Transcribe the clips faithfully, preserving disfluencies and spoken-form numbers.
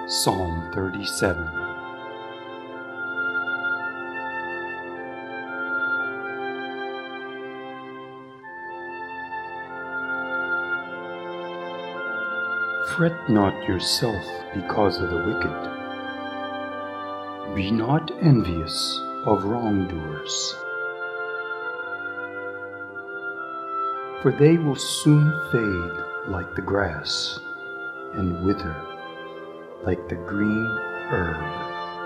Psalm thirty-seven. Fret not yourself because of the wicked. Be not envious of wrongdoers, for they will soon fade like the grass and wither like the green herb.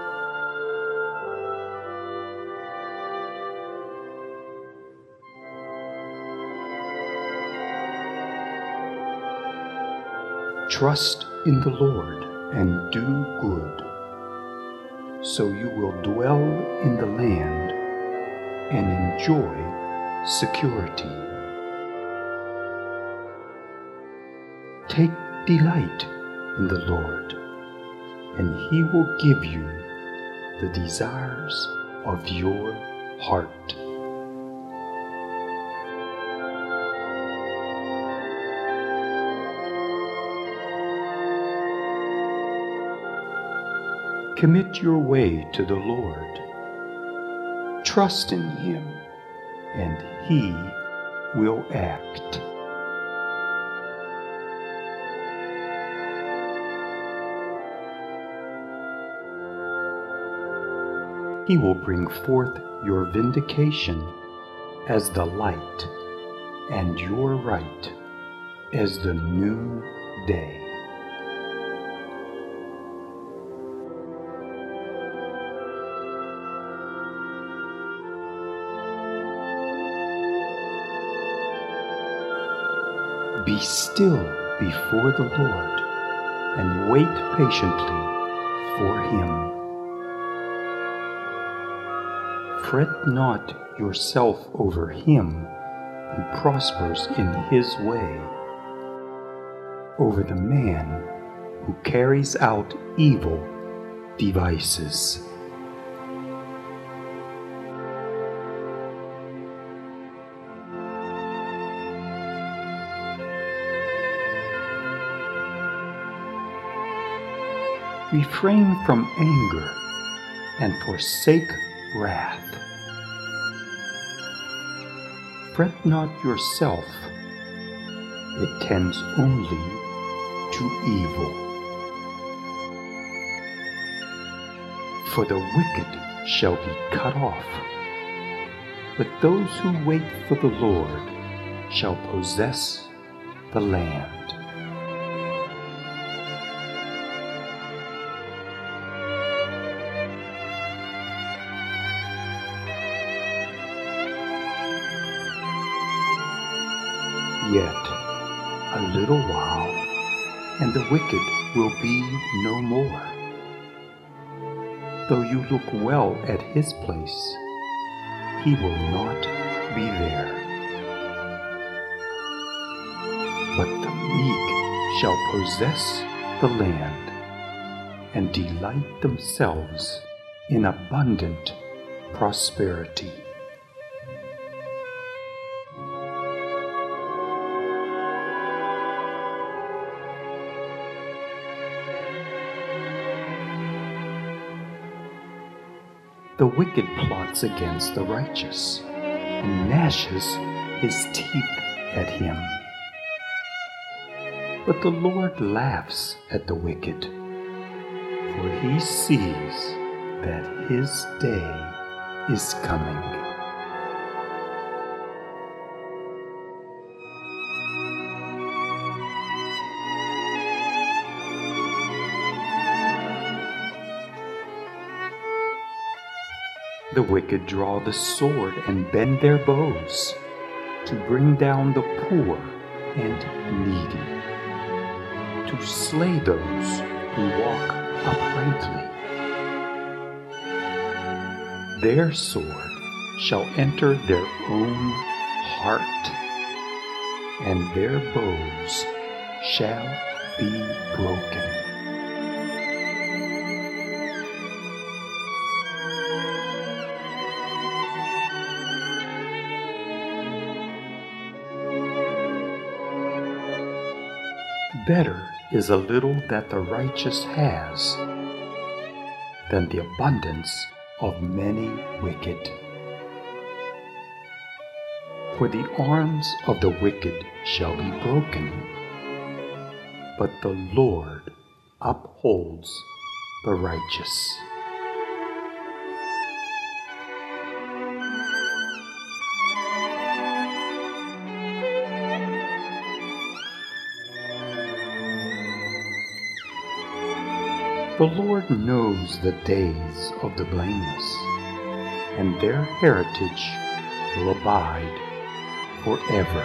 Trust in the Lord and do good, so you will dwell in the land and enjoy security. Take delight in the Lord, and He will give you the desires of your heart. Commit your way to the Lord. Trust in Him, and He will act. He will bring forth your vindication as the light, and your right as the new day. Be still before the Lord and wait patiently for Him. Fret not yourself over him who prospers in his way, over the man who carries out evil devices. Refrain from anger and forsake wrath. Fret not yourself, it tends only to evil. For the wicked shall be cut off, but those who wait for the Lord shall possess the land. Yet a little while, and the wicked will be no more. Though you look well at his place, he will not be there. But the meek shall possess the land, and delight themselves in abundant prosperity. The wicked plots against the righteous, and gnashes his teeth at him. But the Lord laughs at the wicked, for he sees that his day is coming. The wicked draw the sword and bend their bows to bring down the poor and needy, to slay those who walk uprightly. Their sword shall enter their own heart, and their bows shall be broken. Better is a little that the righteous has than the abundance of many wicked. For the arms of the wicked shall be broken, but the Lord upholds the righteous. The Lord knows the days of the blameless, and their heritage will abide forever.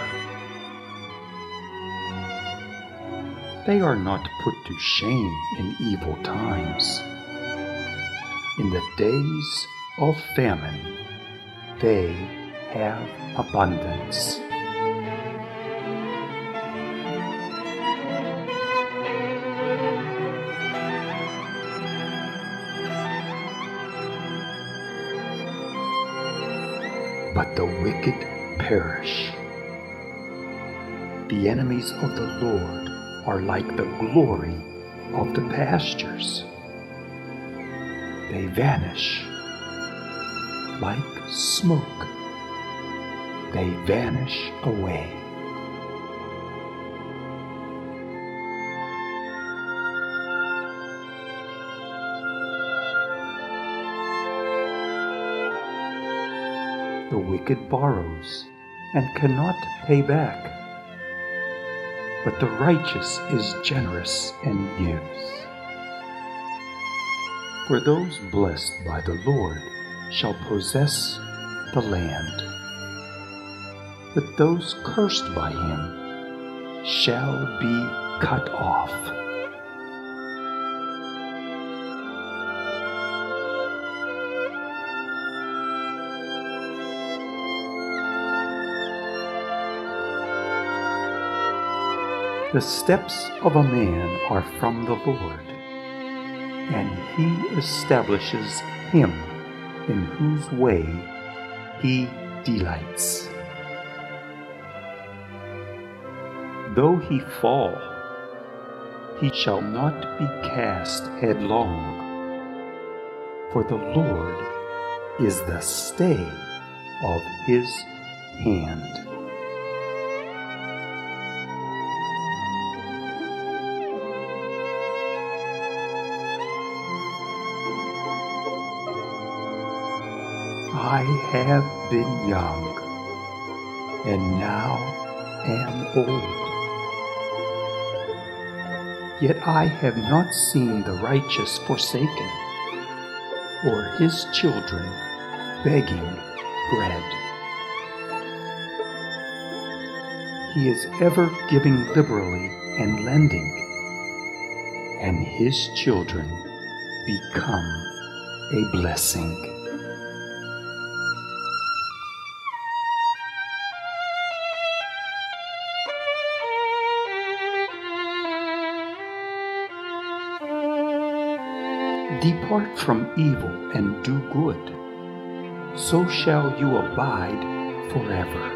They are not put to shame in evil times. In the days of famine, they have abundance. But the wicked perish. The enemies of the Lord are like the glory of the pastures. They vanish like smoke. They vanish away. The wicked borrows and cannot pay back, but the righteous is generous and gives. For those blessed by the Lord shall possess the land, but those cursed by him shall be cut off. The steps of a man are from the Lord, and he establishes him in whose way he delights. Though he fall, he shall not be cast headlong, for the Lord is the stay of his hand. I have been young, and now am old. Yet I have not seen the righteous forsaken, or his children begging bread. He is ever giving liberally and lending, and his children become a blessing. Depart from evil and do good, so shall you abide forever.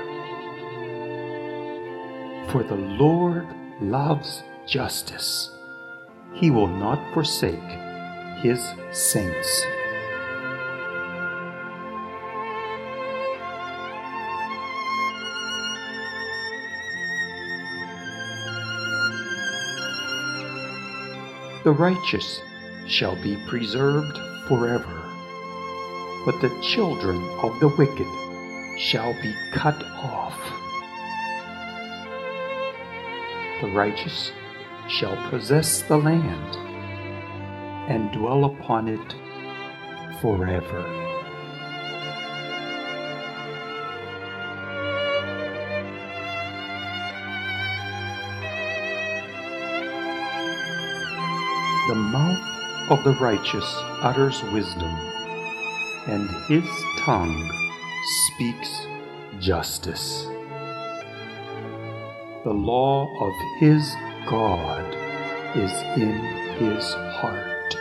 For the Lord loves justice. He will not forsake his saints. The righteous shall be preserved forever, but the children of the wicked shall be cut off. The righteous shall possess the land and dwell upon it forever. The mouth of the righteous utters wisdom, and his tongue speaks justice. The law of his God is in his heart.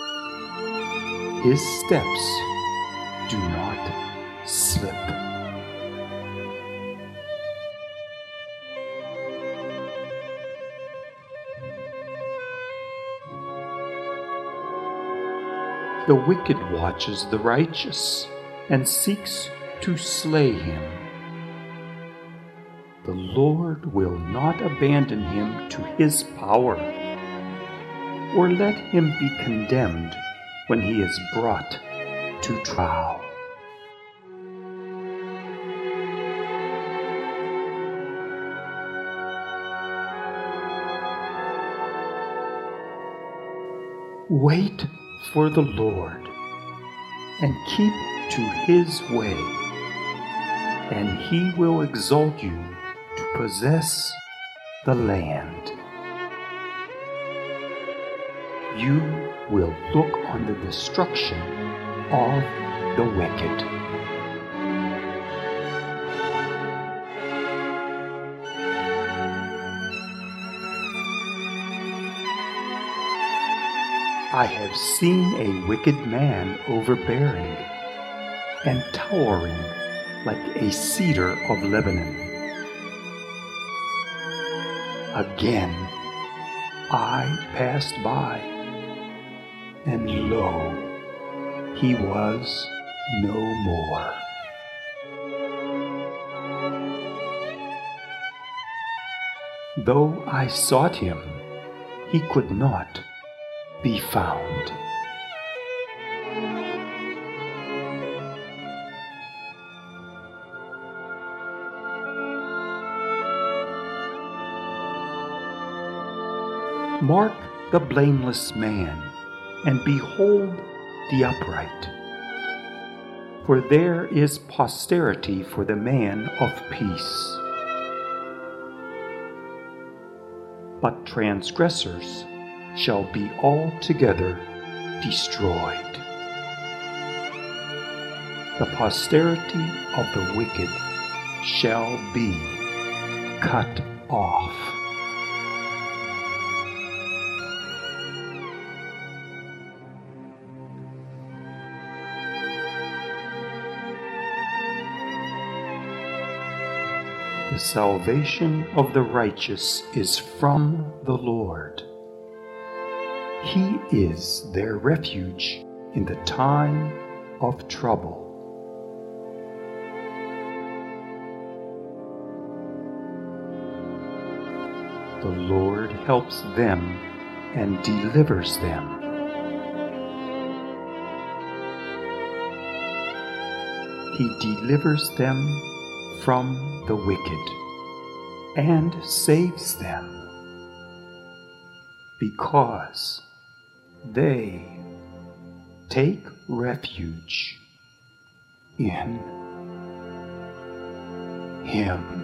His steps do not slip. The wicked watches the righteous and seeks to slay him. The Lord will not abandon him to his power, or let him be condemned when he is brought to trial. Wait for the Lord and keep to his way, and he will exalt you to possess the land. You will look on the destruction of the wicked. I have seen a wicked man overbearing and towering like a cedar of Lebanon. Again I passed by, and lo, he was no more. Though I sought him, he could not be found. Mark the blameless man, and behold the upright. For there is posterity for the man of peace. But transgressors shall be altogether destroyed. The posterity of the wicked shall be cut off. The salvation of the righteous is from the Lord. He is their refuge in the time of trouble. The Lord helps them and delivers them. He delivers them from the wicked and saves them, because they take refuge in Him.